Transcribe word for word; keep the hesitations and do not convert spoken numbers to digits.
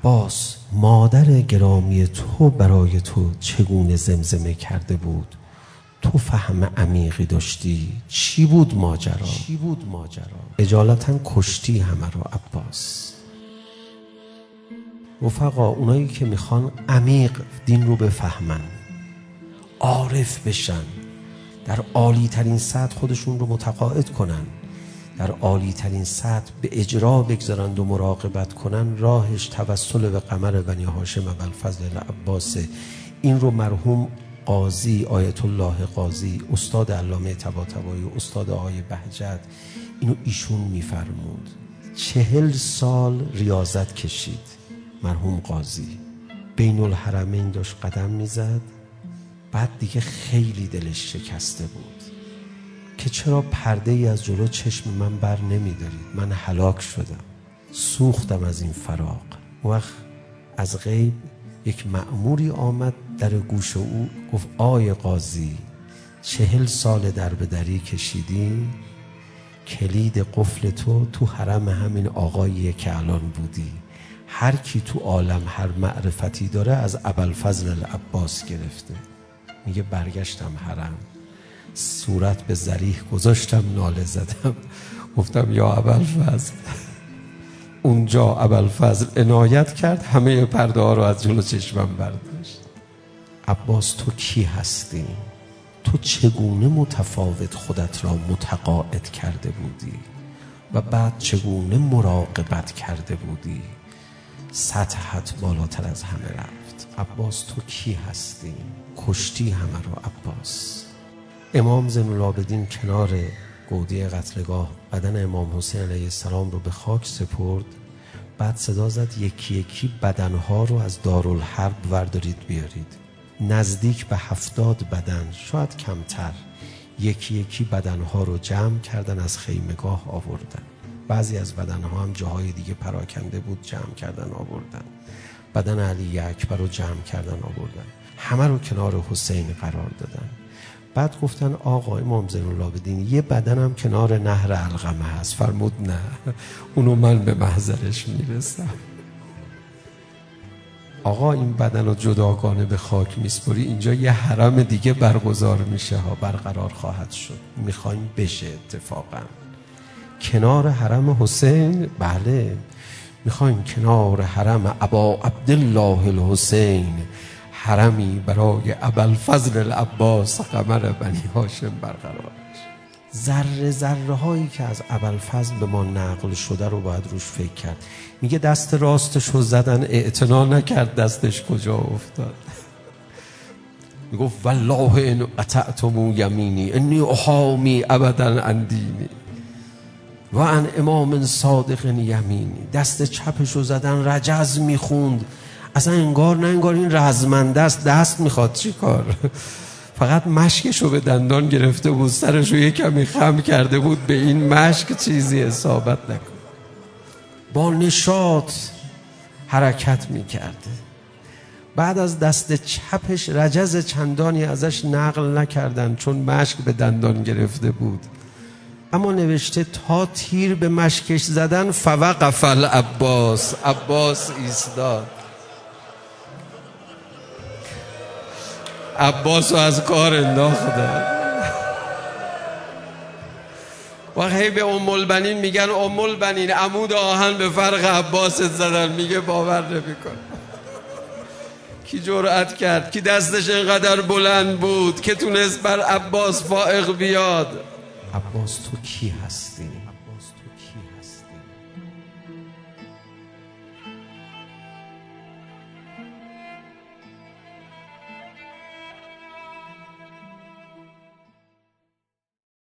عباس مادر گرامی تو برای تو چگونه زمزمه کرده بود؟ تو فهم عمیقی داشتی؟ چی بود ماجرا؟ چی بود ماجرا؟ اجالتا کشتی همه رو عباس. رفقا، اونایی که میخوان عمیق دین رو بفهمن، عارف بشن، در عالی ترین سطح خودشون رو متقاعد کنن، در عالی ترین سطح به اجرا بگذارند و مراقبت کنن، راهش توسل به قمر بنی هاشم ابوالفضل العباس. این رو مرحوم قاضی آیت الله قاضی، استاد علامه طباطبایی، استاد آقای بهجت، اینو ایشون میفرمود. چهل سال ریاضت کشید مرحوم قاضی، بین الحرمین داشت قدم میزد. بعد دیگه خیلی دلش شکسته بود که چرا پرده ای از جلو چشم من بر نمی دارید، من هلاک شدم، سوختم از این فراق. وقت از غیب یک مأموری آمد در گوش او، گفت آی قاضی، چهل سال در به دری کشیدی، کلید قفل تو تو حرم همین آقاییه که الان بودی. هر کی تو عالم هر معرفتی داره از ابوالفضل العباس گرفته. میگه برگشتم حرم، صورت به ذریح گذاشتم، ناله زدم، گفتم یا ابوالفضل. اونجا ابوالفضل عنایت کرد، همه پرده ها رو از جلو چشمم برداشت. عباس تو کی هستی؟ تو چگونه متفاوت خودت را متقاعد کرده بودی و بعد چگونه مراقبت کرده بودی؟ سطحت بالاتر از همه رفت. عباس تو کی هستی؟ کشتی همه رو عباس. امام زین العابدین کنار گودی قتلگاه بدن امام حسین علیه السلام رو به خاک سپرد. بعد صدا زد یکی یکی بدنها رو از دارالحرب وردارید بیارید. نزدیک به هفتاد بدن، شاید کمتر، یکی یکی بدنها رو جمع کردن، از خیمگاه آوردن. بعضی از بدنها هم جاهای دیگه پراکنده بود، جمع کردن آوردن. بدن علی اکبر رو جمع کردن آوردن، همه رو کنار حسین قرار دادن. بعد گفتن آقا امام زین العابدین یه بدنم کنار نهر علقمه هست. فرمود نه، اونو من به محضرش میرسم. آقا این بدن رو جداگانه به خاک میسپری، اینجا یه حرم دیگه برگزار میشه ها، برقرار خواهد شد، میخوایم بشه اتفاقا کنار حرم حسین. بله، میخوایم کنار حرم ابا عبدالله الحسین حرمی برای ابوالفضل العباس قمر بنی هاشم برقرار بشه. ذره ذره هایی که از ابوالفضل به ما نقل شده رو باید روش فکر کرد. میگه دست راستش رو زدن، اعتنا نکرد دستش کجا افتاد. میگفت والله ان قطعتم یمینی انی احامی ابدا عن دینی و عن امام صادق یمینی. دست چپش رو زدن، رجز میخوند، اصلا انگار نه انگار این رزمنده است، دست میخواد چی کار، فقط مشکش رو به دندان گرفته بود، سرش رو یک کمی خم کرده بود به این مشک چیزی اصابت نکن. با نشاط حرکت میکرده. بعد از دست چپش رجز چندانی ازش نقل نکردن چون مشک به دندان گرفته بود، اما نوشته تا تیر به مشکش زدن فوقف العباس، عباس ایستاد. عباس رو از کار انداختن. وقتی به ام البنین میگن ام البنین عمود آهن به فرق عباست زدن، میگه باور نمیکنه. کی جرأت کرد؟ کی دستش اینقدر بلند بود که تونست بر عباس فائق بیاد؟ عباس تو کی هستی؟